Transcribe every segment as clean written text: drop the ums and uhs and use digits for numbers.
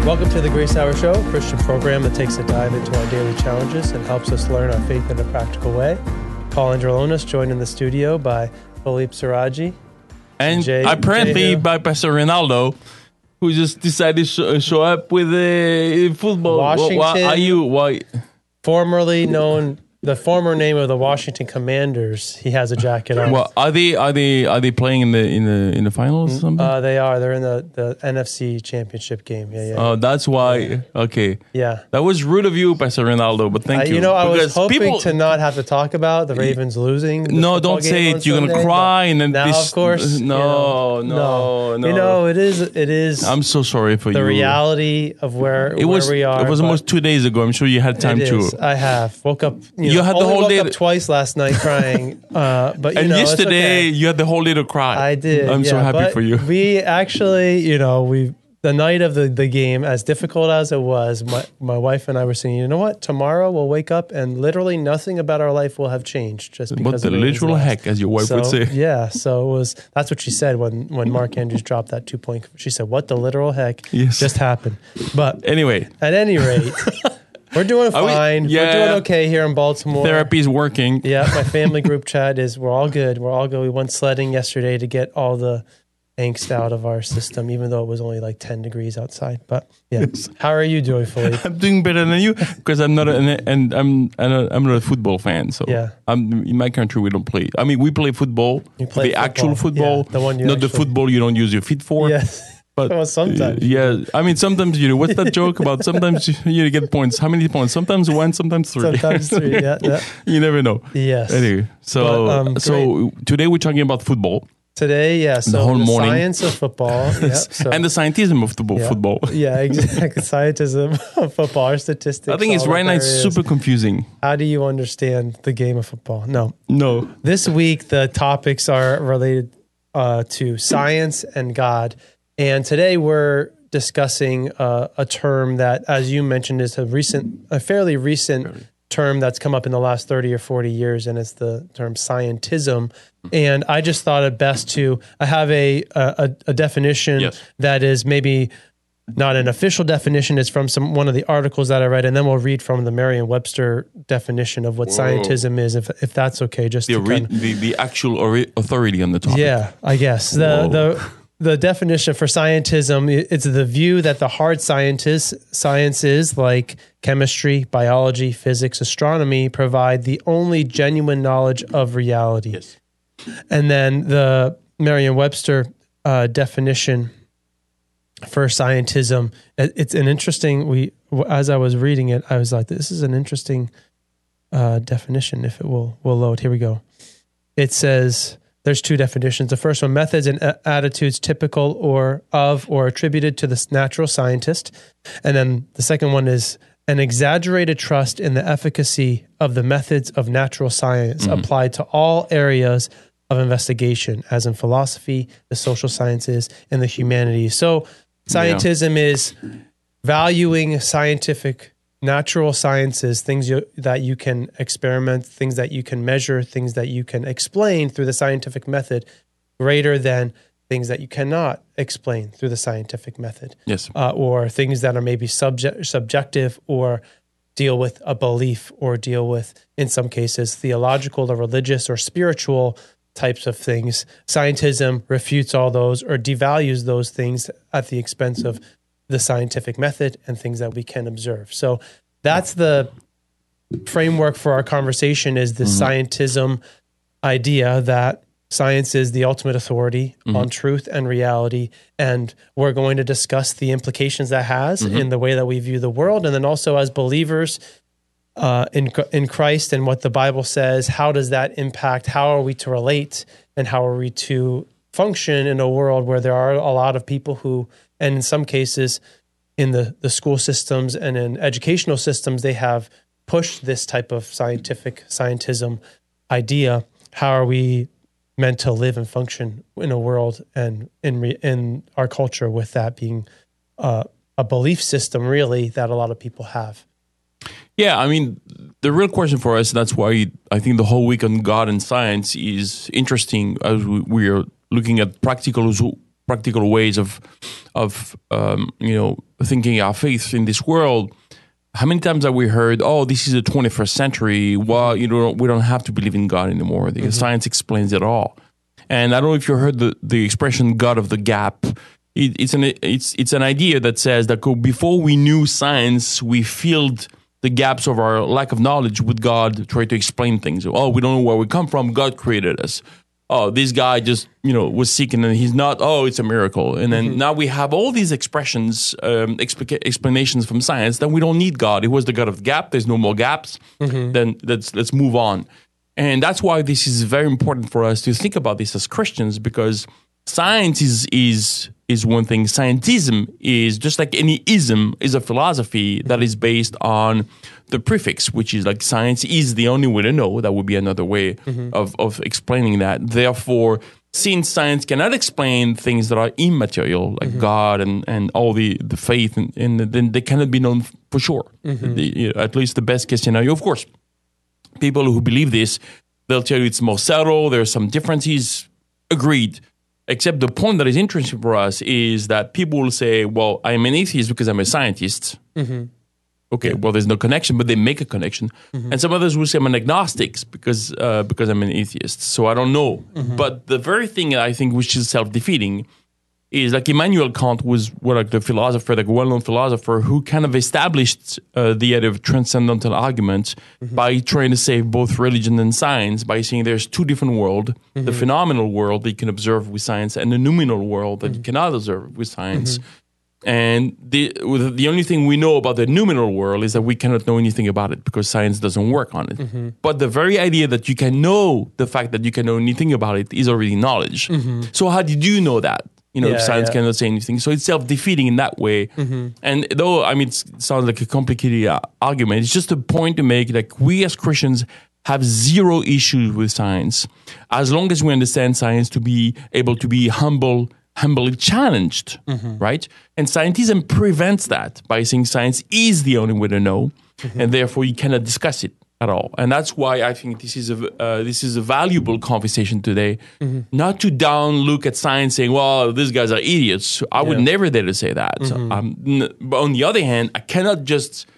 Welcome to the Grace Hour Show, a Christian program that takes a dive into our daily challenges and helps us learn our faith in a practical way. Paul Androlonis, joined in the studio by Philippe Siraji. And apparently by Pastor Ronaldo, who just decided to show up with football. Washington, Why? Formerly known, the former name of the Washington Commanders. He has a jacket on. Well, are they playing in the finals or something? They are. They're in the NFC Championship game. Yeah. Oh, that's why. Yeah. Okay. Yeah. That was rude of you, Pastor Ronaldo, but thank you. I was hoping to not have to talk about the Ravens losing. No, don't say it. You're going to cry. And then now, of course. No. It is. I'm so sorry for the you. The reality of where we are. It was almost 2 days ago. I'm sure you had time to. I have. Woke up. You had the whole day. Woke up twice last night crying. But yesterday you had the whole day to cry. I did. I'm so happy for you. We actually, the night of the game, as difficult as it was, my wife and I were saying, you know what? Tomorrow we'll wake up and literally nothing about our life will have changed just because. What the literal heck, as your wife would say. Yeah. So that's what she said when Mark Andrews dropped that 2-point. She said, "What the literal heck just happened?" But anyway, at any rate. We're doing fine. We're doing okay here in Baltimore. Therapy is working. Yeah, my family group chat we're all good. We're all good. We went sledding yesterday to get all the angst out of our system, even though it was only like 10 degrees outside. But yeah, how are you doing, Philippe? I'm doing better than you because I'm not a football fan. So in my country we don't play. I mean, we play football, actual football, the one not the football you don't use your feet for. Yes. But well, sometimes. I mean, sometimes, what's that joke about? Sometimes you get points. How many points? Sometimes 1, sometimes 3. Sometimes 3, yeah. You never know. Yes. Anyway, so today we're talking about football. Today, so the whole morning. Science of football. And the scientism of football. Yeah, exactly. Scientism of football, our statistics. I think it's right now it's super confusing. How do you understand the game of football? No. This week, the topics are related to science and God. And today we're discussing a term that, as you mentioned, is a fairly recent term that's come up in the last 30 or 40 years, and it's the term scientism. And I just thought it best I have a definition that is maybe not an official definition. It's from one of the articles that I read, and then we'll read from the Merriam-Webster definition of what scientism is, if that's okay. Just the actual authority on the topic. Yeah, I guess the definition for scientism, it's the view that the hard sciences like chemistry, biology, physics, astronomy provide the only genuine knowledge of reality. Yes. And then the Merriam-Webster definition for scientism, it's an interesting, as I was reading it, I was like, this is an interesting definition, if it will load. Here we go. It says... There's 2 definitions. The first one, methods and attitudes typical or attributed to the natural scientist. And then the second one is an exaggerated trust in the efficacy of the methods of natural science applied to all areas of investigation, as in philosophy, the social sciences, and the humanities. So scientism is valuing scientific natural sciences, things that you can experiment, things that you can measure, things that you can explain through the scientific method, greater than things that you cannot explain through the scientific method. Yes. Or things that are maybe subjective or deal with a belief or deal with, in some cases, theological or religious or spiritual types of things. Scientism refutes all those or devalues those things at the expense of the scientific method and things that we can observe. So that's the framework for our conversation, is the scientism idea that science is the ultimate authority on truth and reality. And we're going to discuss the implications that has in the way that we view the world. And then also as believers in Christ and what the Bible says, how does that impact? How are we to relate and how are we to function in a world where there are a lot of people who, and in some cases in the school systems and in educational systems, they have pushed this type of scientism idea. How are we meant to live and function in a world and in our culture with that being a belief system really that a lot of people have? Yeah, I mean, the real question for us, that's why I think the whole week on God and science is interesting as we are looking at practical practical ways of thinking our faith in this world. How many times have we heard, "Oh, this is the 21st century. Well, we don't have to believe in God anymore. The science explains it all." And I don't know if you heard the expression "God of the gap." It's an idea that says that before we knew science, we filled the gaps of our lack of knowledge with God, try to explain things. Oh, we don't know where we come from. God created us. Oh, this guy just, was sick and then he's not. Oh, it's a miracle. And then now we have all these expressions, explanations from science that we don't need God. It was the God of the gap. There's no more gaps. Then let's move on. And that's why this is very important for us to think about this as Christians, because science is one thing. Scientism is, just like any ism, is a philosophy that is based on the prefix, which is like science is the only way to know. That would be another way of explaining that. Therefore, since science cannot explain things that are immaterial, like God and all the faith, and then they cannot be known for sure. At least the best case scenario, of course. People who believe this, they'll tell you it's more subtle, there's some differences. Agreed. Except the point that is interesting for us is that people will say, well, I'm an atheist because I'm a scientist. Okay, well, there's no connection, but they make a connection. And some others will say I'm an agnostic because I'm an atheist. So I don't know. But the very thing I think which is self-defeating is like Immanuel Kant was the philosopher, like a well-known philosopher who kind of established the idea of transcendental argument by trying to save both religion and science by saying there's two different worlds, the phenomenal world that you can observe with science and the noumenal world that you cannot observe with science. And the only thing we know about the noumenal world is that we cannot know anything about it because science doesn't work on it. But the very idea that you can know the fact that you can know anything about it is already knowledge. So how did you know that? Science cannot say anything. So it's self-defeating in that way. And though, it sounds like a complicated argument, it's just a point to make, like, we as Christians have zero issues with science, as long as we understand science to be able to be humbly challenged, right? And scientism prevents that by saying science is the only way to know, and therefore you cannot discuss it at all. And that's why I think this is a valuable conversation today, not to look at science saying, well, these guys are idiots. I would never dare to say that. But on the other hand, I cannot just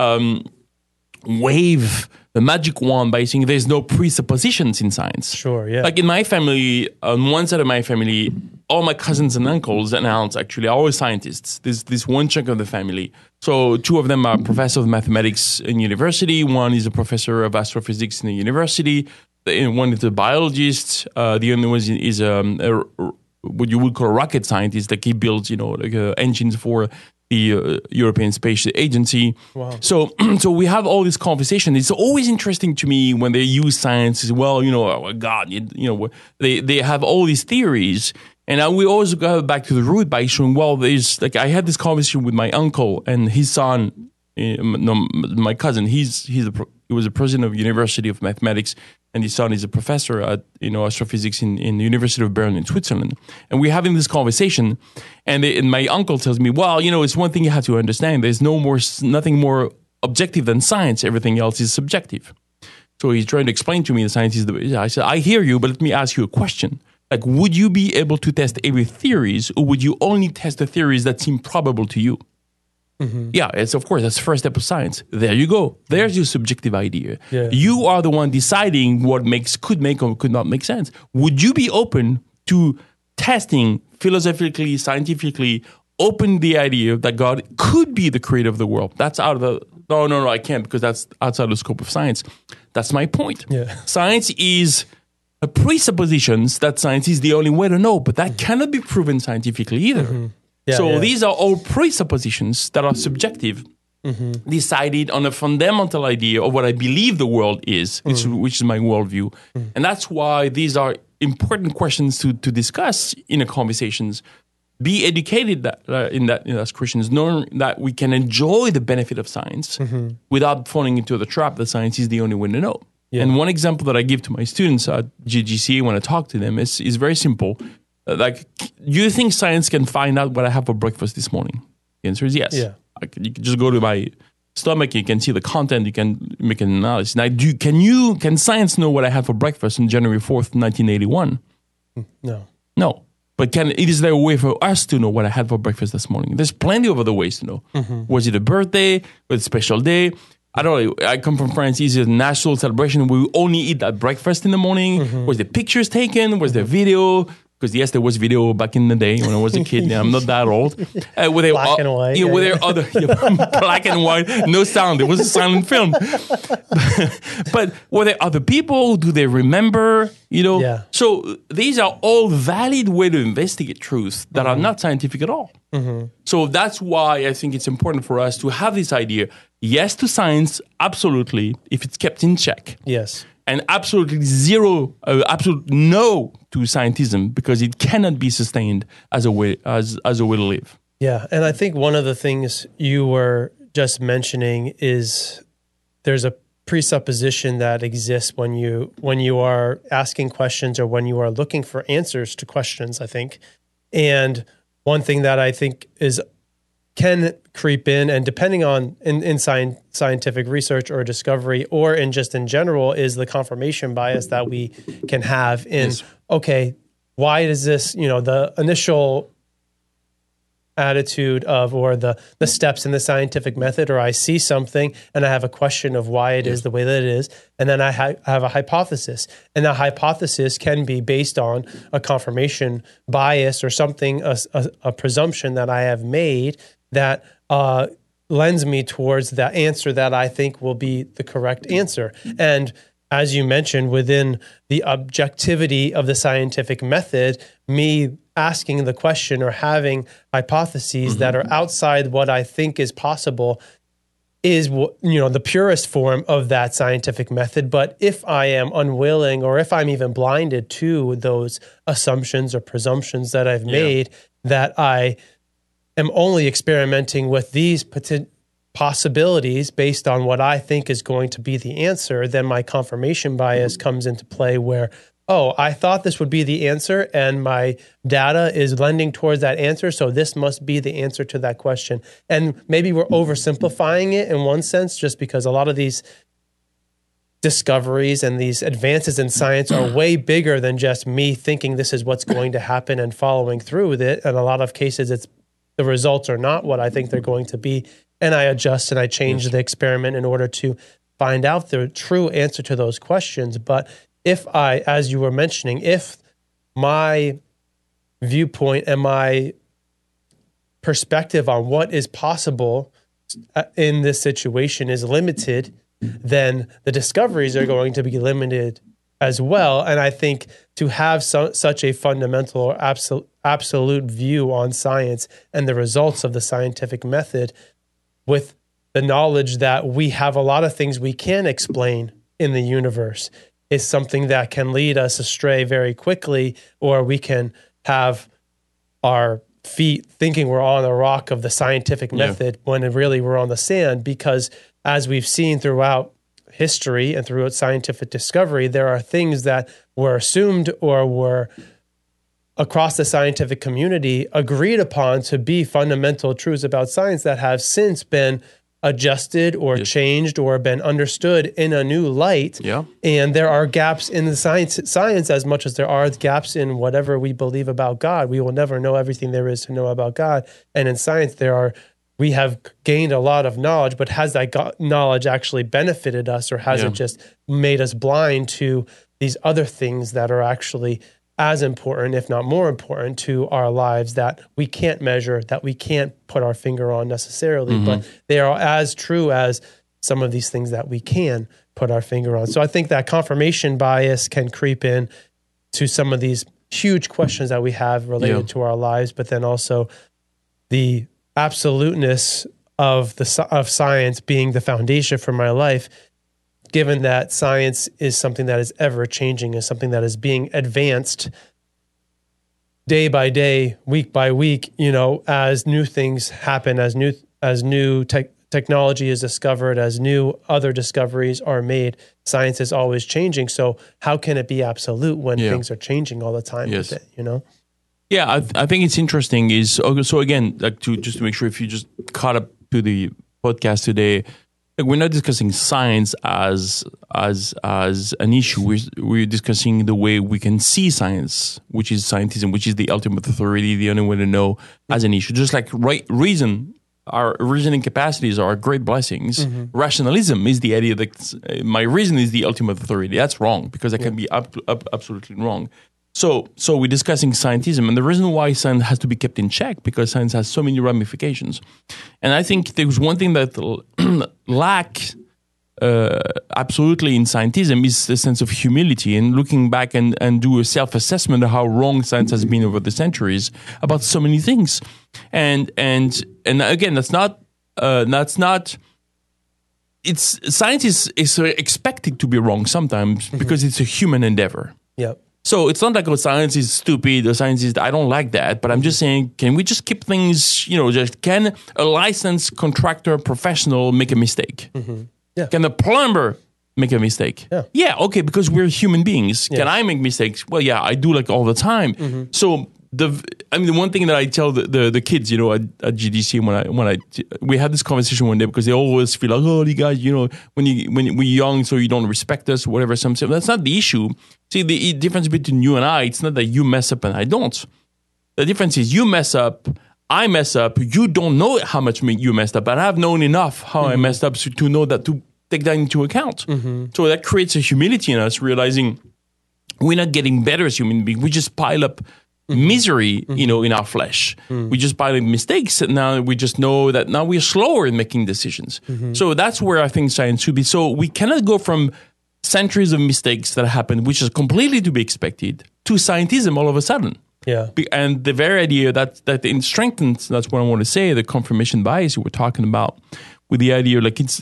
wave the magic wand by saying there's no presuppositions in science. Sure, yeah. Like in my family, on one side of my family, all my cousins and uncles and aunts actually are all scientists. There's this one chunk of the family. So two of them are professors of mathematics in university. One is a professor of astrophysics in the university. One is a biologist. The other one is what you would call a rocket scientist. Like he builds, engines for the European Space Agency. Wow. So we have all this conversation. It's always interesting to me when they use science as well. God, they have all these theories. And we always go back to the root by showing, well, I had this conversation with my uncle and his son, my cousin. He was a president of University of Mathematics, and his son is a professor at astrophysics in the University of Bern in Switzerland. And we're having this conversation, and my uncle tells me, well, it's one thing you have to understand. There's nothing more objective than science. Everything else is subjective. So he's trying to explain to me the science is I said, I hear you, but let me ask you a question. Like, would you be able to test every theories, or would you only test the theories that seem probable to you? Yeah, that's the first step of science. There you go. There's your subjective idea. Yeah. You are the one deciding what could make or could not make sense. Would you be open to testing philosophically, scientifically, open the idea that God could be the creator of the world? That's out of the... No, I can't, because that's outside the scope of science. That's my point. Yeah. Science is a presuppositions that science is the only way to know, but that cannot be proven scientifically either. These are all presuppositions that are subjective, decided on a fundamental idea of what I believe the world is, which is my worldview. And that's why these are important questions to discuss in the conversations. Be educated in that as Christians, knowing that we can enjoy the benefit of science without falling into the trap that science is the only way to know. Yeah. And one example that I give to my students at GGCA when I talk to them is very simple. Do you think science can find out what I have for breakfast this morning? The answer is yes. Yeah. You can just go to my stomach, you can see the content, you can make an analysis. Now, can science know what I had for breakfast on January 4th, 1981? No. No. But is there a way for us to know what I had for breakfast this morning? There's plenty of other ways to know. Was it a birthday? Was it a special day? I don't know. I come from France. It's a national celebration. We only eat at breakfast in the morning. Was the pictures taken? Was there video? Because yes, there was video back in the day when I was a kid. I'm not that old. Were they black and white. Were there other black and white, no sound? It was a silent film. But were there other people? Do they remember? Yeah. So these are all valid way to investigate truth that are not scientific at all. So that's why I think it's important for us to have this idea. Yes to science, absolutely, if it's kept in check. Yes. And absolutely zero, absolute no to scientism, because it cannot be sustained as a way as a way to live. Yeah, and I think one of the things you were just mentioning is there's a presupposition that exists when you are asking questions or when you are looking for answers to questions, I think. And one thing that I think can creep in, and depending on in scientific research or discovery, or in general, is the confirmation bias that we can have in, okay, why is this, the initial attitude of, or the steps in the scientific method, or I see something and I have a question of why it is the way that it is, and then I have a hypothesis, and that hypothesis can be based on a confirmation bias or something, a presumption that I have made that lends me towards the answer that I think will be the correct answer. And as you mentioned, within the objectivity of the scientific method, me asking the question or having hypotheses that are outside what I think is possible is, the purest form of that scientific method. But if I am unwilling, or if I'm even blinded to those assumptions or presumptions that I've made, that I am only experimenting with these possibilities based on what I think is going to be the answer, then my confirmation bias comes into play where, I thought this would be the answer and my data is lending towards that answer, so this must be the answer to that question. And maybe we're oversimplifying it in one sense, just because a lot of these discoveries and these advances in science are way bigger than just me thinking this is what's going to happen and following through with it. And a lot of cases, the results are not what I think they're going to be, and I adjust and I change the experiment in order to find out the true answer to those questions. But if as you were mentioning, if my viewpoint and my perspective on what is possible in this situation is limited, then the discoveries are going to be limited as well. And I think to have such a fundamental or absolute view on science and the results of the scientific method, with the knowledge that we have a lot of things we can explain in the universe, is something that can lead us astray very quickly, or we can have our feet thinking we're on the rock of the scientific method when really we're on the sand. Because as we've seen throughout history and throughout scientific discovery, there are things that were assumed or were across the scientific community agreed upon to be fundamental truths about science that have since been adjusted or changed or been understood in a new light. Yeah. And there are gaps in the science as much as there are gaps in whatever we believe about God. We will never know everything there is to know about God. And in science, we have gained a lot of knowledge, but has that knowledge actually benefited us, or has it just made us blind to these other things that are actually as important, if not more important, to our lives that we can't measure, that we can't put our finger on necessarily, but they are as true as some of these things that we can put our finger on. So I think that confirmation bias can creep in to some of these huge questions that we have related to our lives, but then also the absoluteness of science being the foundation for my life, given that science is something that is ever changing, is something that is being advanced day by day, week by week, as new things happen, as new technology is discovered, as new other discoveries are made. Science is always changing. So how can it be absolute when things are changing all the time with it, Yeah, I think it's interesting so again, just to make sure, if you just caught up to the podcast today, Like, we're not discussing science as an issue. We're discussing the way we can see science, which is scientism, which is the ultimate authority, the only way to know, as an issue. Just like reason, our reasoning capacities are great blessings. Rationalism is the idea that my reason is the ultimate authority. That's wrong, because that can be absolutely wrong. So we're discussing scientism, and the reason why science has to be kept in check, because science has so many ramifications. And I think there's one thing that lack absolutely in scientism is the sense of humility, and looking back and do a self-assessment of how wrong science has been over the centuries about so many things. And again, science is expected to be wrong sometimes because it's a human endeavor. Yep. So it's not like, oh, science is stupid or science is, I don't like that. But I'm just saying, can we just keep things, can a licensed contractor professional make a mistake? Yeah. Can a plumber make a mistake? Yeah, okay, because we're human beings. Can I make mistakes? Well, yeah, I do, like, all the time. So the one thing that I tell the kids, at GDC, when we had this conversation one day, because they always feel like, oh, you guys, when we're young, so you don't respect us, or whatever. Some say that's not the issue. See, the difference between you and I, it's not that you mess up and I don't. The difference is you mess up, I mess up. You don't know how much you messed up, but I've known enough how I messed up to know that, to take that into account. So that creates a humility in us, realizing we're not getting better as human beings. We just pile up misery, in our flesh. We just pile up mistakes, and now we just know that now we're slower in making decisions. So that's where I think science should be. So we cannot go from centuries of mistakes that happened, which is completely to be expected, to scientism all of a sudden. Yeah. And the very idea that it strengthens, that's what I want to say, the confirmation bias you were talking about, with the idea, like, and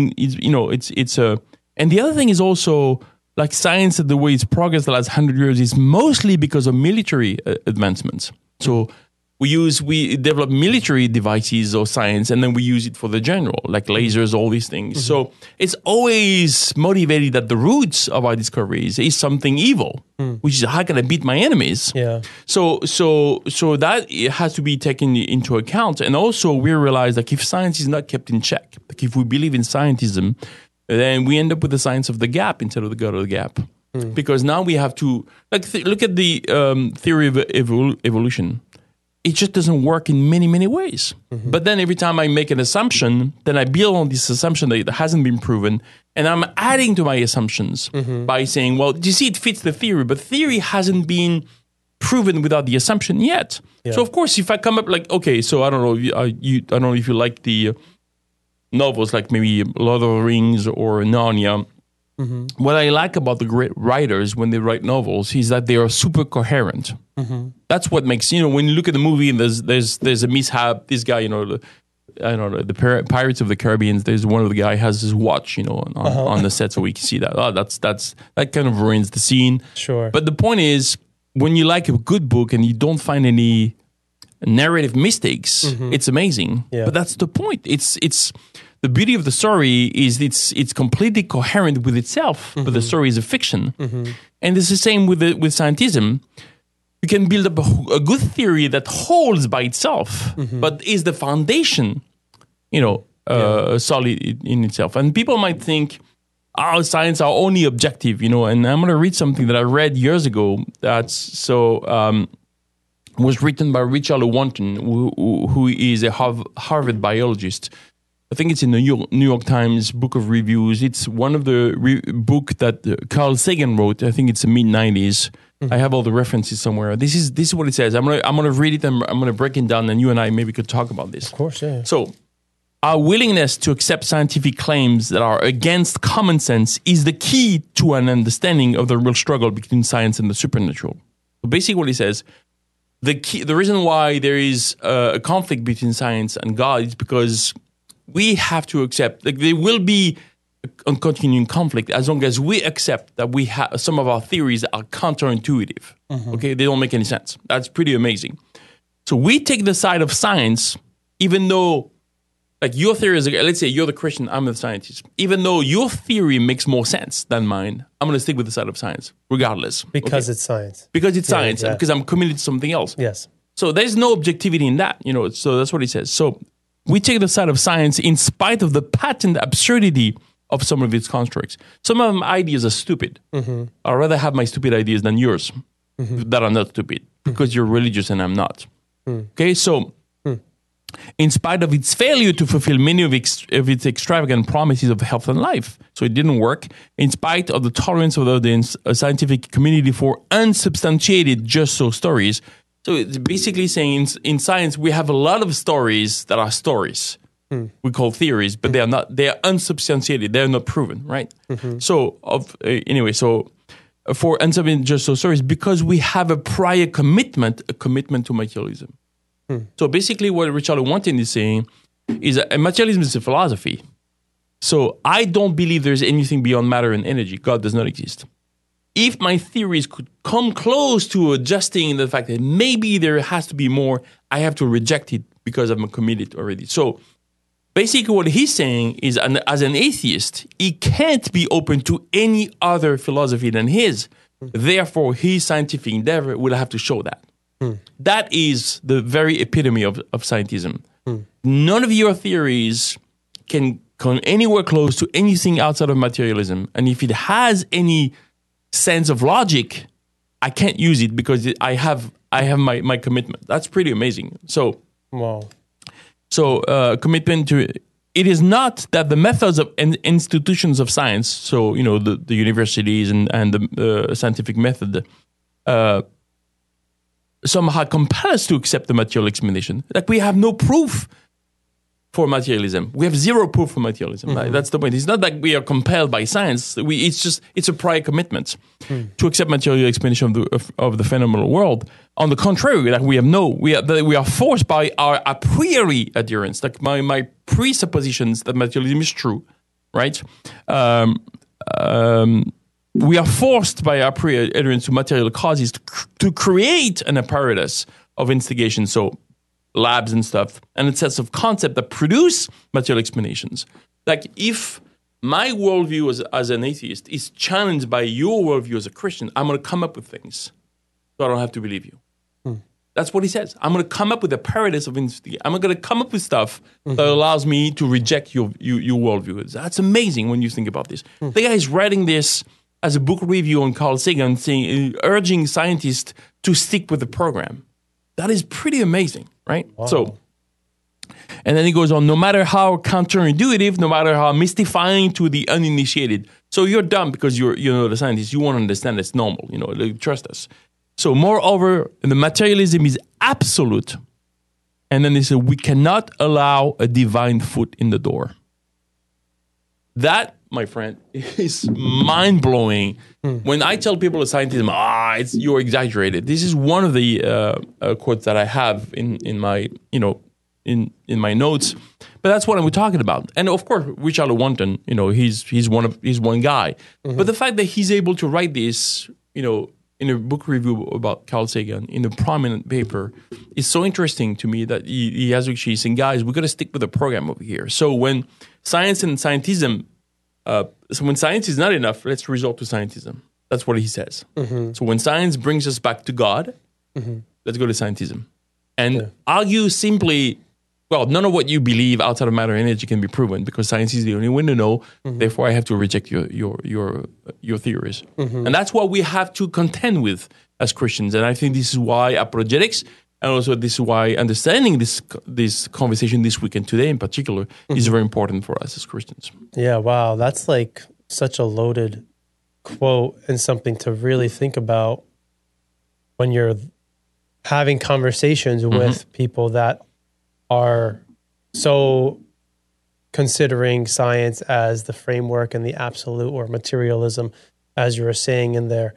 the other thing is also, like, science, the way it's progressed the last 100 years is mostly because of military advancements. So we develop military devices or science, and then we use it for the general, like lasers, all these things. So it's always motivated that the roots of our discoveries is something evil, which is, how can I beat my enemies? Yeah. So that it has to be taken into account. And also we realize, like, if science is not kept in check, like if we believe in scientism, then we end up with the science of the gap instead of the God of the gap. Because now we have to, like, look at the theory of evolution. It just doesn't work in many, many ways. But then every time I make an assumption, then I build on this assumption that it hasn't been proven, and I'm adding to my assumptions by saying, well, you see, it fits the theory, but theory hasn't been proven without the assumption yet. Yeah. So of course, if I come up like, okay, so I don't know, I don't know if you like the novels like maybe Lord of the Rings or Narnia. What I like about the great writers when they write novels is that they are super coherent. That's what makes, when you look at the movie and there's a mishap, this guy, I don't know, the Pirates of the Caribbean, there's one of the guy has his watch, on the set, so we can see that. Oh, that kind of ruins the scene. Sure. But the point is, when you like a good book and you don't find any narrative mistakes, it's amazing. Yeah. But that's the point. It's the beauty of the story is it's completely coherent with itself, but the story is a fiction. And it's the same with scientism. You can build up a good theory that holds by itself, but is the foundation, solid in itself. And people might think, science are only objective, and I'm going to read something that I read years ago was written by Richard Lewontin, who is a Harvard biologist. I think it's in the New York Times Book of Reviews. It's one of the book that Carl Sagan wrote. I think it's the mid-90s. I have all the references somewhere. This is what it says. I'm gonna read it and I'm gonna break it down, and you and I maybe could talk about this. Of course, yeah. So, our willingness to accept scientific claims that are against common sense is the key to an understanding of the real struggle between science and the supernatural. So basically, what he says. The reason why there is a conflict between science and God is because we have to accept, like, there will be a continuing conflict as long as we accept that we have some of our theories are counterintuitive. Okay, they don't make any sense. That's pretty amazing. So we take the side of science, even though, like, your theory is, let's say you're the Christian, I'm the scientist. Even though your theory makes more sense than mine, I'm going to stick with the side of science, regardless. Because it's science. Because it's science, exactly. and because I'm committed to something else. Yes. So there's no objectivity in that, So that's what he says. So we take the side of science in spite of the patent absurdity of some of its constructs. Some of my ideas are stupid. I'd rather have my stupid ideas than yours that are not stupid because you're religious and I'm not. Okay, so in spite of its failure to fulfill many of its extravagant promises of health and life, so it didn't work, in spite of the tolerance of the scientific community for unsubstantiated just so stories. So it's basically saying in science, we have a lot of stories that are stories. We call theories, but they are not. They are unsubstantiated. They are not proven, right? So, for unsubstantiated just so stories, because we have a prior commitment to materialism. So basically, what Richard Lewontin is saying is that materialism is a philosophy. So I don't believe there's anything beyond matter and energy. God does not exist. If my theories could come close to adjusting the fact that maybe there has to be more, I have to reject it because I'm committed already. So basically what he's saying is, as an atheist, he can't be open to any other philosophy than his. Therefore, his scientific endeavor will have to show that. That is the very epitome of scientism. None of your theories can come anywhere close to anything outside of materialism. And if it has any sense of logic, I can't use it because I have my commitment. That's pretty amazing. So, wow. So commitment to it is not that the methods of institutions of science, so the universities and the scientific method, somehow compel us to accept the material explanation. Like we have no proof for materialism. We have zero proof for materialism. Right? That's the point. It's not that we are compelled by science. It's a prior commitment to accept material explanation of the phenomenal world. On the contrary, like we are forced by our a priori adherence. Like my presuppositions that materialism is true, right? We are forced by our priori adherence to material causes to create an apparatus of instigation. So labs and stuff, and a set of concepts that produce material explanations. Like if my worldview as an atheist is challenged by your worldview as a Christian, I'm going to come up with things so I don't have to believe you. That's what he says. I'm going to come up with a paradox of instigation. I'm going to come up with stuff that allows me to reject your worldview. That's amazing when you think about this. The guy is writing this as a book review on Carl Sagan, urging scientists to stick with the program. That is pretty amazing, right? Wow. So, and then he goes on, no matter how counterintuitive, no matter how mystifying to the uninitiated. So you're dumb because you're the scientist. You want to understand it's normal. Trust us. So moreover, the materialism is absolute. And then they say, we cannot allow a divine foot in the door. That, my friend, is mind-blowing. When I tell people of scientism, you're exaggerated. This is one of the quotes that I have in my, in my notes. But that's what I'm talking about. And of course, Richard Lewontin, he's one guy. But the fact that he's able to write this, in a book review about Carl Sagan in a prominent paper is so interesting to me that he has actually saying, guys, we've got to stick with the program over here. So when science and scientism, when science is not enough, let's resort to scientism. That's what he says. So when science brings us back to God, let's go to scientism. And argue simply, well, none of what you believe outside of matter and energy can be proven because science is the only way to know. Therefore, I have to reject your theories. And that's what we have to contend with as Christians. And I think this is why apologetics, and also this is why understanding this conversation this week and today in particular is very important for us as Christians. Yeah, wow. That's like such a loaded quote and something to really think about when you're having conversations with people that are so considering science as the framework and the absolute, or materialism, as you were saying, in their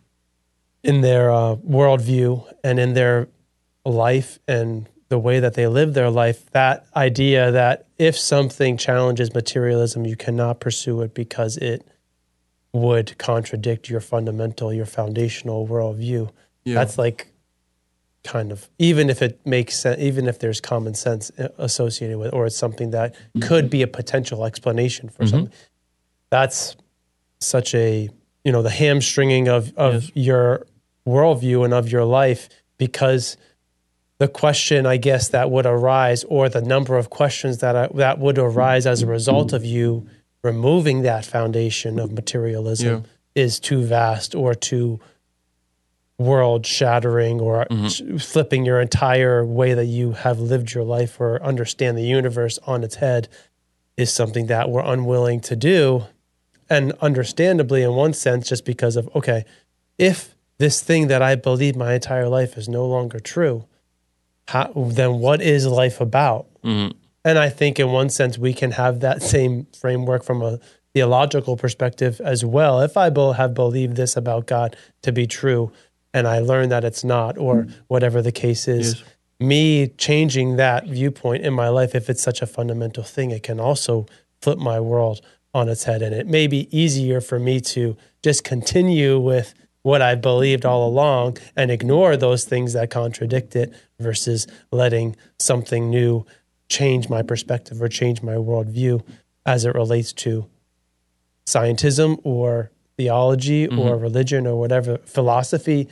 worldview and in their life and the way that they live their life. That idea that if something challenges materialism, you cannot pursue it because it would contradict your foundational worldview. Yeah. That's like kind of, even if it makes sense, even if there's common sense associated with, or it's something that could be a potential explanation for something. That's such a, the hamstringing of your worldview and of your life, because the question, I guess, that would arise, or the number of questions that would arise as a result of you removing that foundation of materialism is too vast or too world shattering, or flipping your entire way that you have lived your life or understand the universe on its head is something that we're unwilling to do. And understandably, in one sense, just because of, okay, if this thing that I believe my entire life is no longer true, then what is life about? And I think in one sense, we can have that same framework from a theological perspective as well. If I have believed this about God to be true, and I learn that it's not, or whatever the case is, me changing that viewpoint in my life, if it's such a fundamental thing, it can also flip my world on its head. And it may be easier for me to just continue with what I believed all along and ignore those things that contradict it, versus letting something new change my perspective or change my worldview as it relates to scientism or theology or religion or whatever, philosophy,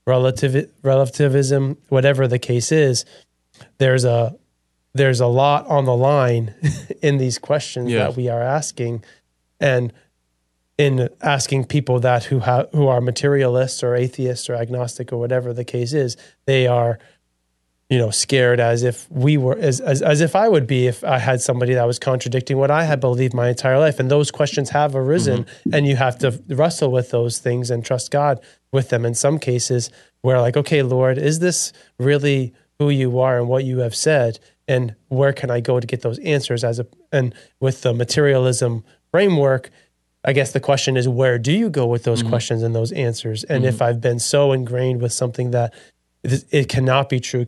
relativism, whatever the case is. There's a lot on the line in these questions that we are asking, and in asking people that who are materialists or atheists or agnostic or whatever the case is, they are, scared as if we were, as if I would be if I had somebody that was contradicting what I had believed my entire life. And those questions have arisen, and you have to wrestle with those things and trust God with them. In some cases, we're like, okay, Lord, is this really who you are and what you have said? And where can I go to get those answers? And with the materialism framework, I guess the question is, where do you go with those questions and those answers? And if I've been so ingrained with something that it cannot be true,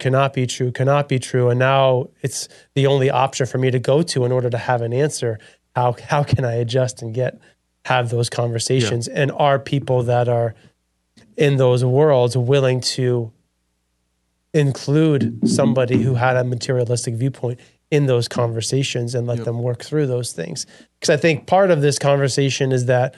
and now it's the only option for me to go to in order to have an answer, how can I adjust and have those conversations? And are people that are in those worlds willing to include somebody who had a materialistic viewpoint in those conversations and let them work through those things? Because I think part of this conversation is that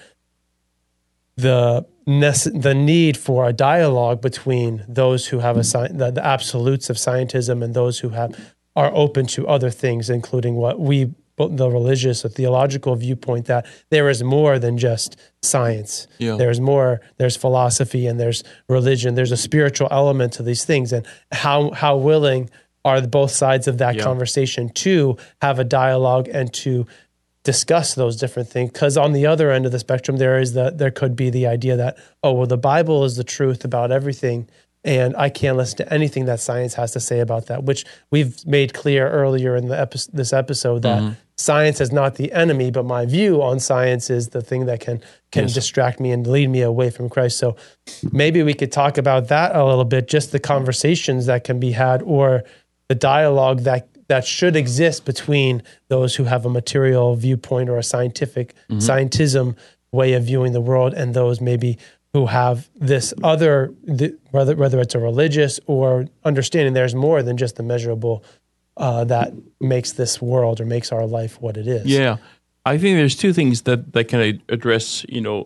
the need for a dialogue between those who have the absolutes of scientism and those who are open to other things, including the religious or theological viewpoint, that there is more than just science. There's more, there's philosophy and there's religion. There's a spiritual element to these things. And how willing are both sides of that conversation to have a dialogue and to discuss those different things? Because on the other end of the spectrum, there could be the idea that, the Bible is the truth about everything, and I can't listen to anything that science has to say about that, which we've made clear earlier in this episode that science is not the enemy, but my view on science is the thing that can distract me and lead me away from Christ. So maybe we could talk about that a little bit, just the conversations that can be had, or the dialogue that should exist between those who have a material viewpoint or a scientism way of viewing the world, and those maybe who have this other, whether it's a religious or understanding there's more than just the measurable that makes this world or makes our life what it is. Yeah, I think there's two things that can address.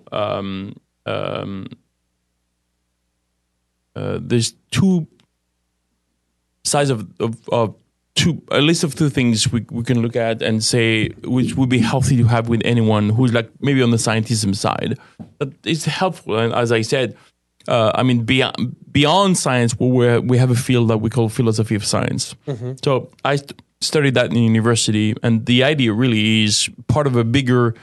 There's two sides of a list of two things we can look at and say which would be healthy to have with anyone who's like maybe on the scientism side. But it's helpful, and as I said, beyond science, we have a field that we call philosophy of science. So I studied that in university, and the idea really is part of a bigger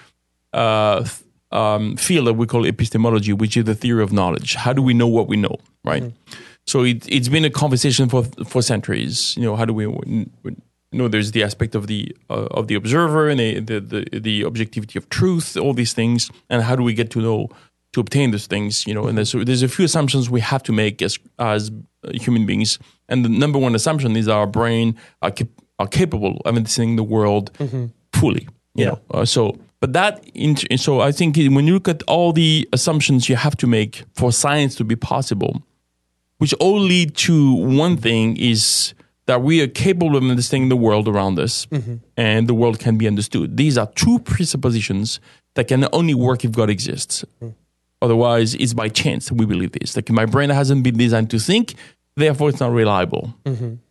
field that we call epistemology, which is the theory of knowledge. How do we know what we know, right? So it's been a conversation for centuries. How do we know? There's the aspect of the observer and the objectivity of truth, all these things, and how do we get to obtain those things? And there's a few assumptions we have to make as human beings, and the number one assumption is our brain are capable of understanding the world fully. So I think when you look at all the assumptions you have to make for science to be possible, which all lead to one thing, is that we are capable of understanding the world around us, and the world can be understood. These are two presuppositions that can only work if God exists. Otherwise, it's by chance that we believe this. Like, my brain hasn't been designed to think, therefore it's not reliable.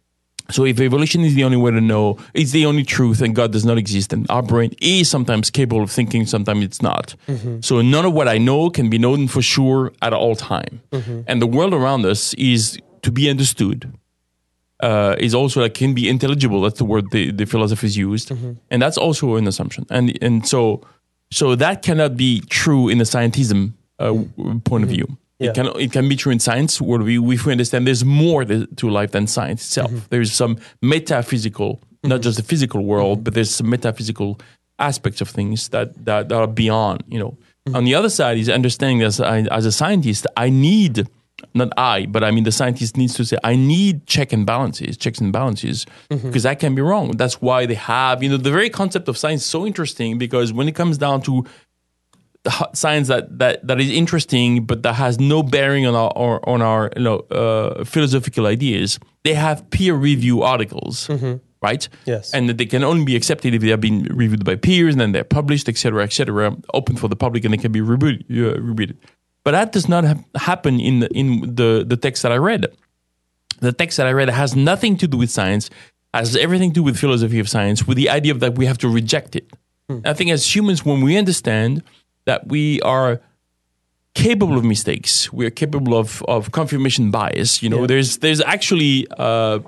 So if evolution is the only way to know, it's the only truth, and God does not exist, and our brain is sometimes capable of thinking, sometimes it's not. So none of what I know can be known for sure at all time. And the world around us is to be understood. Is also like can be intelligible. That's the word the philosophers used, and that's also an assumption. And so that cannot be true in the scientism point of view. Yeah. It can be true in science where if we understand there's more to life than science itself. There's some metaphysical, not just the physical world, but there's some metaphysical aspects of things that are beyond. On the other side is understanding as a scientist, I need. Not I, but I mean the scientist needs to say, I need checks and balances, because I can be wrong. That's why they have, the very concept of science is so interesting, because when it comes down to the science that is interesting, but that has no bearing on our philosophical ideas, they have peer review articles, right? Yes. And they can only be accepted if they have been reviewed by peers, and then they're published, et cetera, open for the public, and they can be rebutted. But that does not happen in the text that I read. The text that I read has nothing to do with science, has everything to do with philosophy of science, with the idea that we have to reject it. I think as humans, when we understand that we are capable of mistakes, we are capable of confirmation bias. There's actually at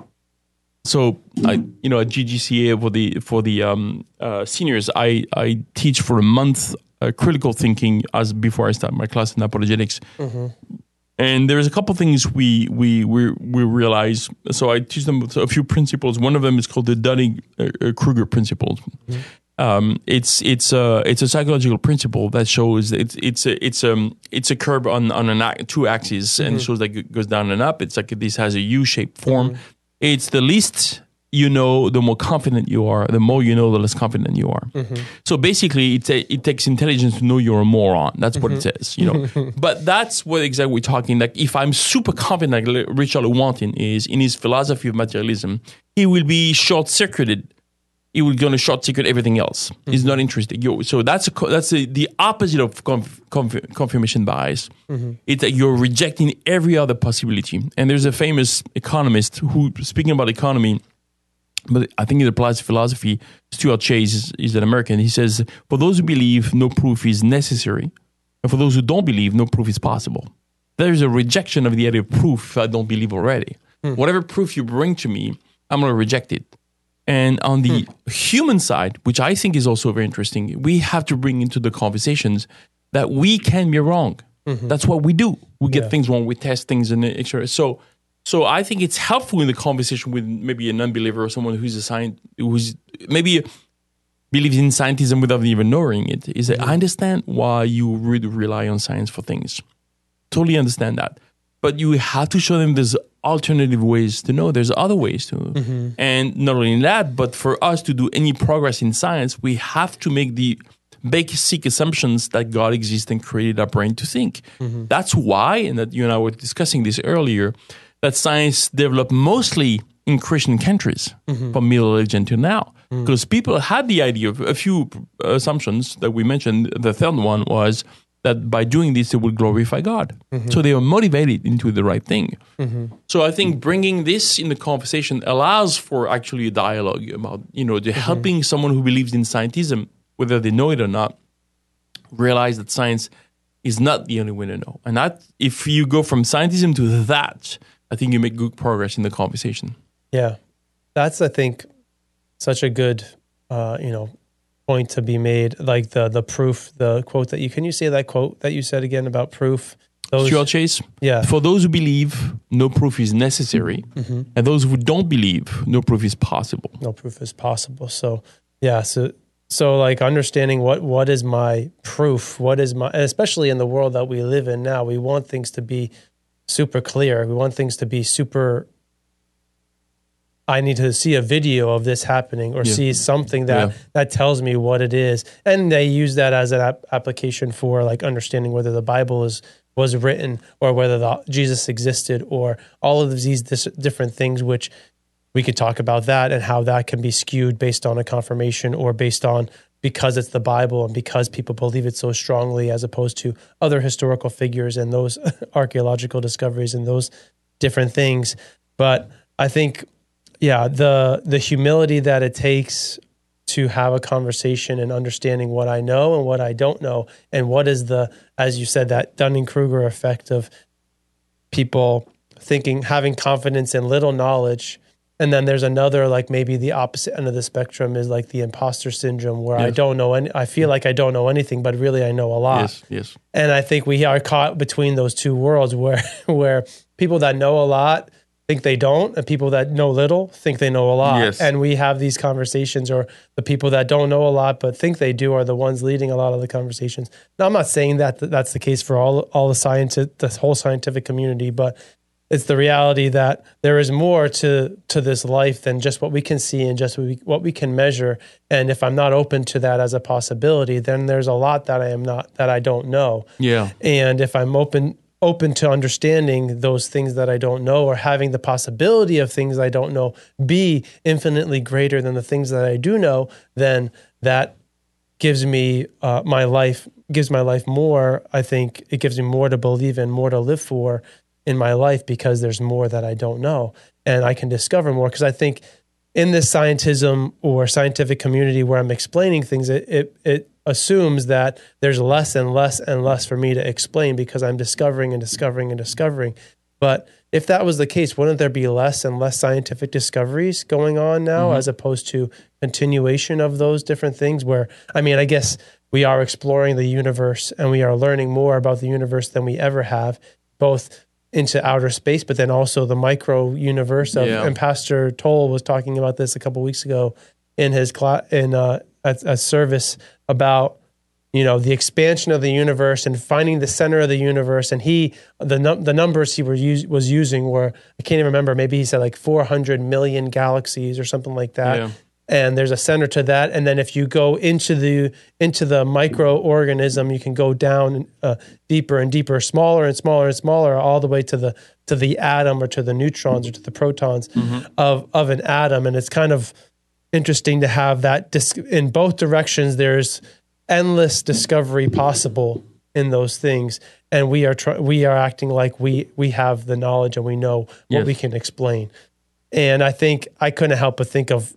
GGCA for the seniors, I teach for a month. Critical thinking as before I start my class in apologetics, and there's a couple things we realize. So I teach them a few principles. One of them is called the Dunning-Kruger principle. It's a psychological principle that shows it's a curve on two axes, and it shows like it goes down and up. It's like this has a U-shaped form. It's the least the more confident you are. The more you know, the less confident you are. So basically, it takes intelligence to know you're a moron. That's what it says, But that's what exactly we're talking. Like, if I'm super confident, like Richard Lewontin is in his philosophy of materialism, he will be short-circuited. He will going to short-circuit everything else. He's not interested. So that's the opposite of confirmation bias. It's that you're rejecting every other possibility. And there's a famous economist who, speaking about economy, but I think it applies to philosophy. Stuart Chase is an American. He says, for those who believe, no proof is necessary. And for those who don't believe, no proof is possible. There is a rejection of the idea of proof if I don't believe already. Whatever proof you bring to me, I'm going to reject it. And on the human side, which I think is also very interesting, we have to bring into the conversations that we can be wrong. That's what we do. We get things wrong. We test things and etc. So I think it's helpful in the conversation with maybe a non-believer or someone who's who's maybe believes in scientism without even knowing it. Is that I understand why you really rely on science for things. Totally understand that. But you have to show them there's alternative ways to know. There's other ways to. And not only that, but for us to do any progress in science, we have to make the basic assumptions that God exists and created our brain to think. That's why, and that you and I were discussing this earlier, that science developed mostly in Christian countries from Middle Age until now. Because people had the idea of a few assumptions that we mentioned. The third one was that by doing this, they would glorify God. So they were motivated into the right thing. So I think bringing this in the conversation allows for actually a dialogue about, helping someone who believes in scientism, whether they know it or not, realize that science is not the only way to know. And that if you go from scientism to that, I think you make good progress in the conversation. Yeah. That's, I think, such a good, point to be made. Like the proof, the quote that can you say that quote that you said again about proof? Stuart Chase? Yeah. For those who believe, no proof is necessary. And those who don't believe, no proof is possible. No proof is possible. So, yeah. So like understanding what is my proof? What is my, especially in the world that we live in now, we want things to be super clear. We want things to be super, I need to see a video of this happening or see something that tells me what it is. And they use that as an application for like understanding whether the Bible was written or whether Jesus existed or all of these different things, which we could talk about that and how that can be skewed based on a confirmation or based on because it's the Bible and because people believe it so strongly as opposed to other historical figures and those archaeological discoveries and those different things. But I think Yeah, the humility that it takes to have a conversation and understanding what I know and what I don't know, and what is the, as you said, that Dunning-Kruger effect of people having confidence in little knowledge. And then there's another, like maybe the opposite end of the spectrum is like the imposter syndrome, where I don't know I feel like I don't know anything, but really I know a lot. Yes. And I think we are caught between those two worlds where people that know a lot think they don't, and people that know little think they know a lot. Yes. And we have these conversations, or the people that don't know a lot but think they do are the ones leading a lot of the conversations. Now, I'm not saying that that's the case for all the whole scientific community, but it's the reality that there is more to this life than just what we can see and just what we can measure. And if I'm not open to that as a possibility, then there's a lot that I don't know. Yeah. And if I'm open to understanding those things that I don't know, or having the possibility of things I don't know be infinitely greater than the things that I do know, then that gives me my life more. I think it gives me more to believe in, more to live for in my life, because there's more that I don't know, and I can discover more. Because I think in this scientism or scientific community where I'm explaining things, it assumes that there's less and less and less for me to explain, because I'm discovering and discovering and discovering. But if that was the case, wouldn't there be less and less scientific discoveries going on now, as opposed to continuation of those different things? Where, I mean, I guess we are exploring the universe and we are learning more about the universe than we ever have, both into outer space, but then also the micro universe of, and Pastor Toll was talking about this a couple of weeks ago in his class, in a service about, the expansion of the universe and finding the center of the universe. And the numbers he was using were, I can't even remember, maybe he said like 400 million galaxies or something like that. Yeah. And there's a center to that. And then if you go into the microorganism, you can go down deeper and deeper, smaller and smaller and smaller, all the way to the atom, or to the neutrons, or to the protons of an atom. And it's kind of interesting to have that in both directions. There's endless discovery possible in those things, and we are acting like we have the knowledge and we know what we can explain. And I think I couldn't help but think of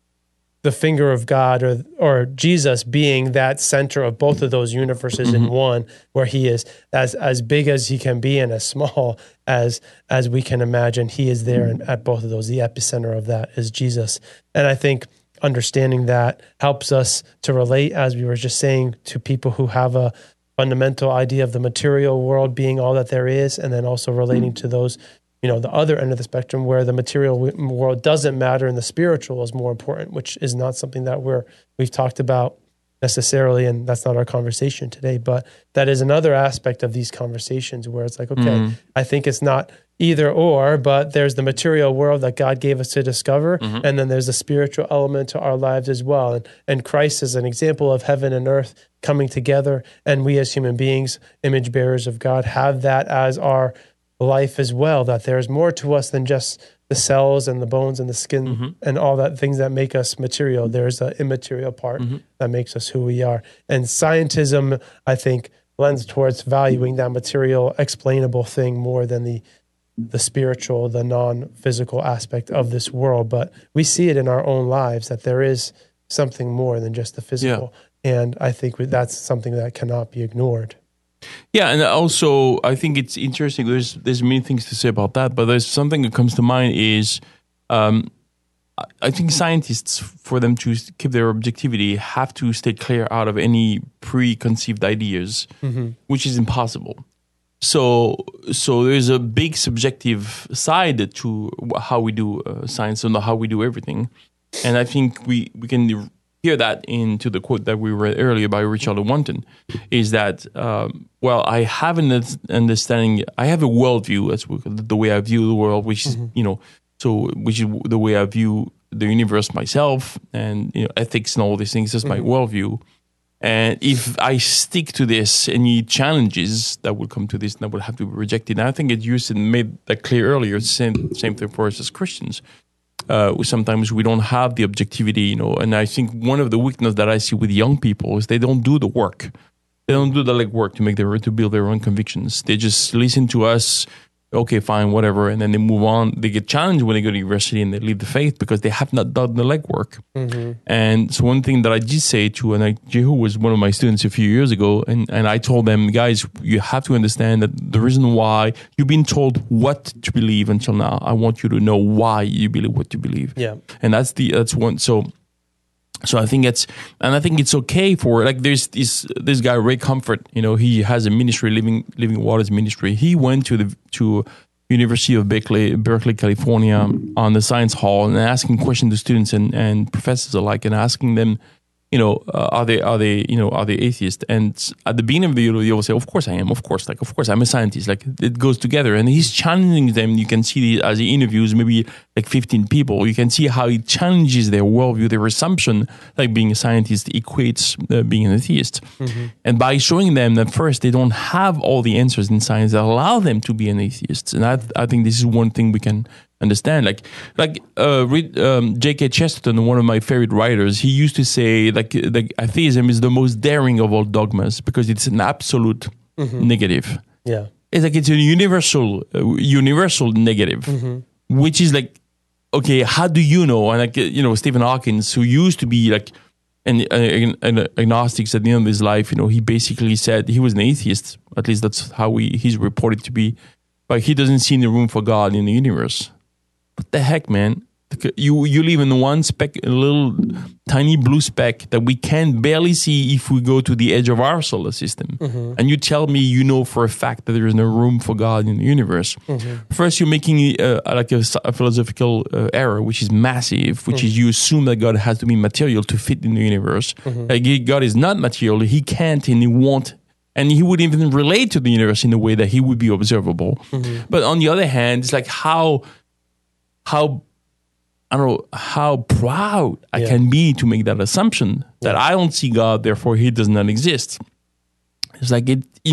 the finger of God, or Jesus being that center of both of those universes in one, where he is as big as he can be and as small as we can imagine. He is there at both of those. The epicenter of that is Jesus. And I think understanding that helps us to relate, as we were just saying, to people who have a fundamental idea of the material world being all that there is, and then also relating to those, the other end of the spectrum where the material world doesn't matter and the spiritual is more important, which is not something that we've talked about necessarily, and that's not our conversation today. But that is another aspect of these conversations where it's like, okay, I think it's not either or, but there's the material world that God gave us to discover, and then there's the spiritual element to our lives as well. And Christ is an example of heaven and earth coming together, and we as human beings, image bearers of God, have that as our life as well, that there's more to us than just the cells and the bones and the skin and all that things that make us material. There's the immaterial part that makes us who we are. And scientism, I think, lends towards valuing that material, explainable thing more than the spiritual, the non-physical aspect of this world. But we see it in our own lives that there is something more than just the physical. Yeah. And I think that's something that cannot be ignored. Yeah, and also I think it's interesting. There's many things to say about that, but there's something that comes to mind is I think scientists, for them to keep their objectivity, have to stay clear out of any preconceived ideas, which is impossible. So there's a big subjective side to how we do science and how we do everything, and I think we can hear that into the quote that we read earlier by Richard Lewontin, is that, I have an understanding, I have a worldview, that's the way I view the world, which is, which is the way I view the universe myself, and, ethics and all these things, that's my worldview. And if I stick to this, any challenges that will come to this, that will have to be rejected. And I think it used and made that clear earlier, same thing for us as Christians. Sometimes we don't have the objectivity, and I think one of the weaknesses that I see with young people is they don't do the work. They don't do the legwork to build their own convictions. They just listen to us okay, fine, whatever, and then they move on. They get challenged when they go to university and they leave the faith because they have not done the legwork. And so one thing that I did say to, and Jehu was one of my students a few years ago, and I told them, guys, you have to understand that the reason why you've been told what to believe until now, I want you to know why you believe what you believe. Yeah. And that's one. So I think it's okay for, like, there's this guy Ray Comfort, he has a ministry, Living Waters ministry. He went to University of Berkeley, California, on the science hall and asking questions to students and professors alike, and asking them, are they atheists? And at the beginning of the year, they will say, of course I am. Of course, I'm a scientist. Like, it goes together. And he's challenging them. You can see as he interviews maybe like 15 people, you can see how he challenges their worldview, their assumption, like being a scientist equates being an atheist. And by showing them that first, they don't have all the answers in science that allow them to be an atheist. And I think this is one thing we can understand. Read G.K. Chesterton, one of my favorite writers. He used to say like atheism is the most daring of all dogmas because it's an absolute negative. Yeah, it's a universal negative, which is like, okay, how do you know? And Stephen Hawking, who used to be like an agnostic at the end of his life, he basically said he was an atheist. At least that's how he's reported to be. But he doesn't see any room for God in the universe. What the heck, man? You live in one speck, a little tiny blue speck that we can barely see if we go to the edge of our solar system. And you tell me for a fact that there is no room for God in the universe. First, you're making a philosophical error, which is massive, which is you assume that God has to be material to fit in the universe. God is not material. He can't and he won't. And he wouldn't even relate to the universe in a way that he would be observable. But on the other hand, it's like how I don't know how proud I can be to make that assumption that I don't see God, therefore he does not exist. It's like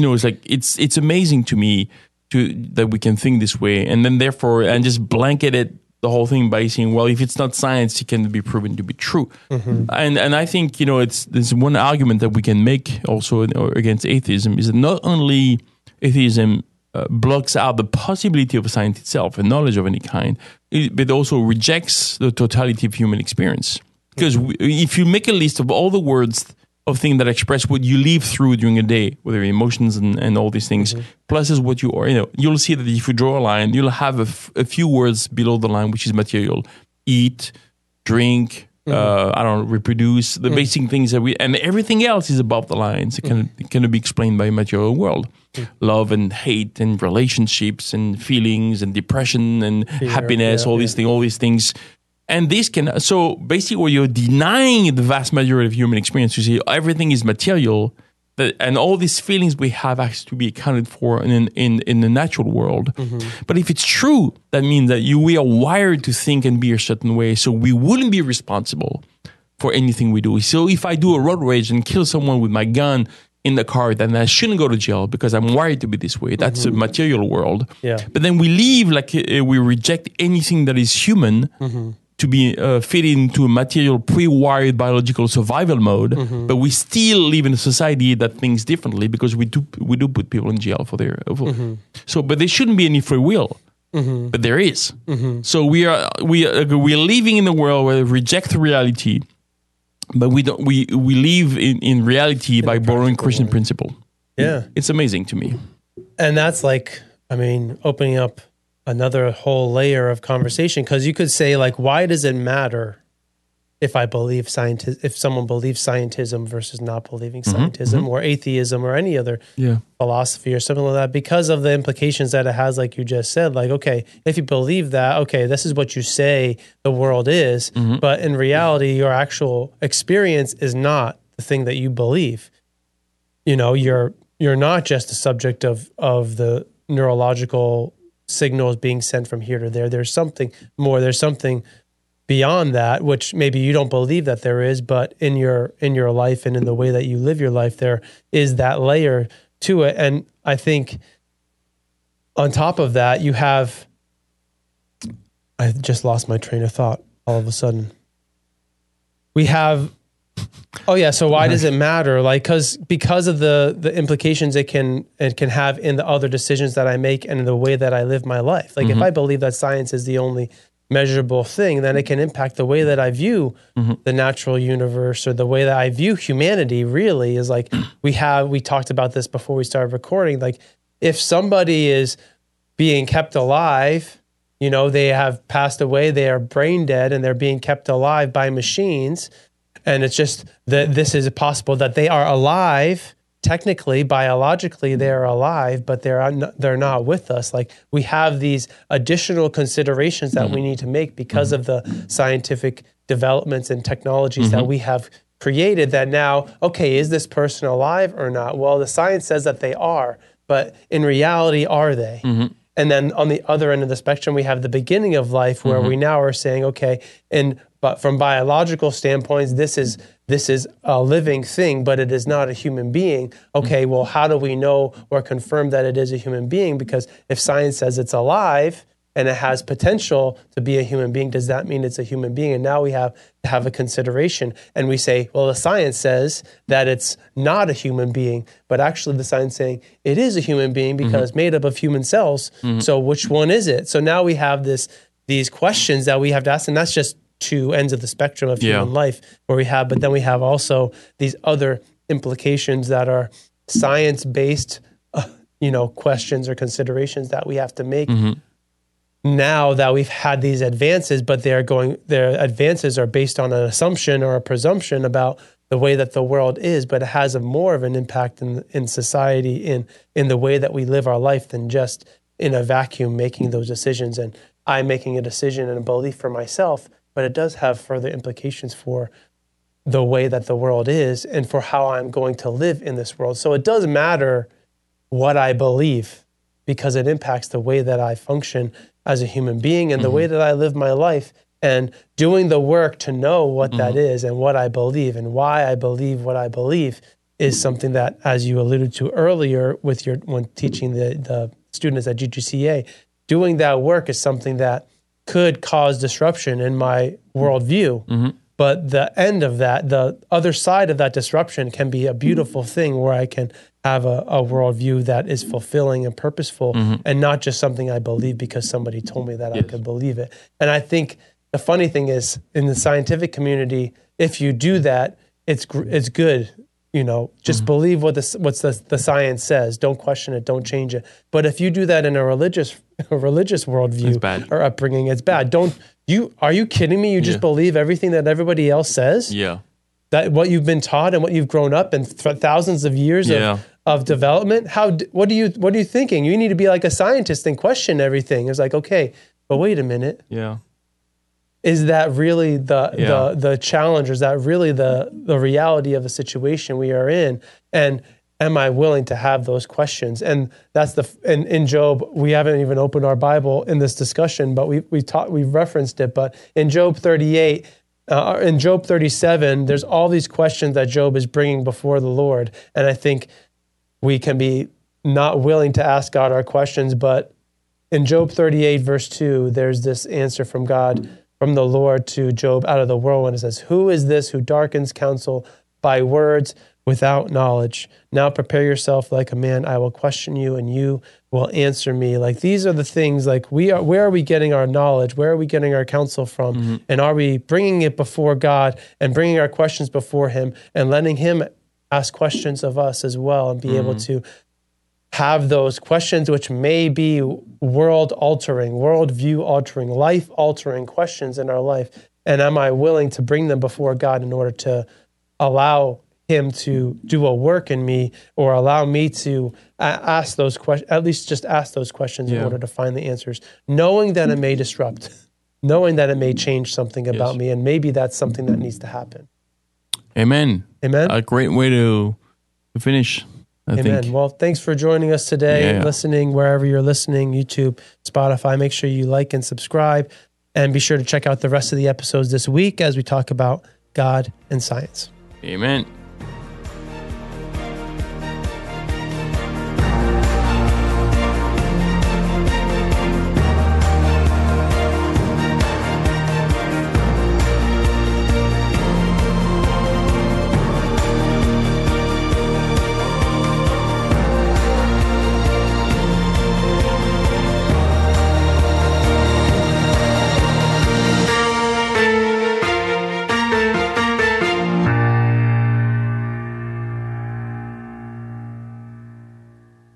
it's amazing to me that we can think this way, and then therefore and just blanket it the whole thing by saying, well, if it's not science, it can be proven to be true. And I think there's one argument that we can make also against atheism is that not only atheism blocks out the possibility of science itself and knowledge of any kind, but also rejects the totality of human experience. Because if you make a list of all the words of things that express what you live through during a day, whether emotions and all these things, plus is what you are, you'll see that if you draw a line, you'll have a few words below the line, which is material. Eat, drink, reproduce, the basic things that and everything else is above the lines. It can be explained by a material world. Love and hate and relationships and feelings and depression and happiness, all these things. And this so basically you're denying the vast majority of human experience. You see everything is material, and all these feelings we have has to be accounted for in the natural world. But if it's true, that means that we are wired to think and be a certain way, so we wouldn't be responsible for anything we do. So if I do a road rage and kill someone with my gun in the car, then I shouldn't go to jail because I'm wired to be this way. That's a material world. But then we leave we reject anything that is human to be fit into a material pre-wired biological survival mode, but we still live in a society that thinks differently because we do put people in jail for their but there shouldn't be any free will, but there is. So we are living in a world where we reject reality, but we live in reality by borrowing Christian principle. It's amazing to me. And that's opening up another whole layer of conversation, because you could say, why does it matter if someone believes scientism versus not believing scientism or atheism or any other philosophy or something like that, because of the implications that it has, like you just said. Okay, if you believe that, okay, this is what you say the world is, but in reality, your actual experience is not the thing that you believe. You're not just a subject of the neurological signals being sent from here to there. There's something more. There's something beyond that, which maybe you don't believe that there is, but in your life and in the way that you live your life, there is that layer to it. And I think on top of that, I just lost my train of thought all of a sudden. We have Oh yeah. So why does it matter? Like, because of the implications it can have in the other decisions that I make and in the way that I live my life. Like if I believe that science is the only measurable thing, then it can impact the way that I view the natural universe, or the way that I view humanity. Really is like, we talked about this before we started recording. Like if somebody is being kept alive, they have passed away, they are brain dead, and they're being kept alive by machines. And it's just that this is possible that they are alive, technically, biologically, they are alive, but they're not with us. Like we have these additional considerations that we need to make because of the scientific developments and technologies that we have created, that now, okay, is this person alive or not? Well, the science says that they are, but in reality, are they? And then on the other end of the spectrum, we have the beginning of life, where we now are saying, okay, but from biological standpoints, this is a living thing, but it is not a human being. Okay, well, how do we know or confirm that it is a human being? Because if science says it's alive and it has potential to be a human being, does that mean it's a human being? And now we have to have a consideration. And we say, well, the science says that it's not a human being, but actually the science saying it is a human being because it's made up of human cells. So which one is it? So now we have these questions that we have to ask, and that's just two ends of the spectrum of human life but then we have also these other implications that are science-based, questions or considerations that we have to make now that we've had these advances, but their advances are based on an assumption or a presumption about the way that the world is, but it has more of an impact in society, in the way that we live our life, than just in a vacuum making those decisions. And I'm making a decision and a belief for myself, but it does have further implications for the way that the world is and for how I'm going to live in this world. So it does matter what I believe, because it impacts the way that I function as a human being and the way that I live my life. And doing the work to know what that is and what I believe and why I believe what I believe is something that, as you alluded to earlier when teaching the students at GGCA, doing that work is something that could cause disruption in my worldview. But the end of that, the other side of that disruption, can be a beautiful thing where I can have a worldview that is fulfilling and purposeful, and not just something I believe because somebody told me that I could believe it. And I think the funny thing is, in the scientific community, if you do that, it's good. Just believe what the science says. Don't question it. Don't change it. But if you do that in a religious worldview or upbringing, it's bad. Are you kidding me? You just believe everything that everybody else says? Yeah. That what you've been taught and what you've grown up in thousands of years of development. What are you thinking? You need to be like a scientist and question everything. It's like, okay, but wait a minute. Yeah. Is that really the challenge? Or is that really the reality of the situation we are in? And am I willing to have those questions? And that's in Job, we haven't even opened our Bible in this discussion, but we've referenced it. But in Job 38, in Job 37, there's all these questions that Job is bringing before the Lord. And I think we can be not willing to ask God our questions, but in Job 38, verse 2, there's this answer from God, from the Lord to Job out of the whirlwind. It says, "Who is this who darkens counsel by words without knowledge? Now prepare yourself like a man. I will question you and you will answer me." Like, these are the things, like, where are we getting our knowledge? Where are we getting our counsel from? And are we bringing it before God and bringing our questions before him and letting him ask questions of us as well, and be able to have those questions, which may be world-altering, worldview-altering, life-altering questions in our life? And am I willing to bring them before God in order to allow him to do a work in me, or allow me to ask those questions, at least just ask those questions in order to find the answers, knowing that it may disrupt, knowing that it may change something about me, and maybe that's something that needs to happen. Amen. Amen. A great way to finish. I Amen. think. Well, thanks for joining us today, listening wherever you're listening, YouTube, Spotify. Make sure you like and subscribe, and be sure to check out the rest of the episodes this week as we talk about God and science. Amen.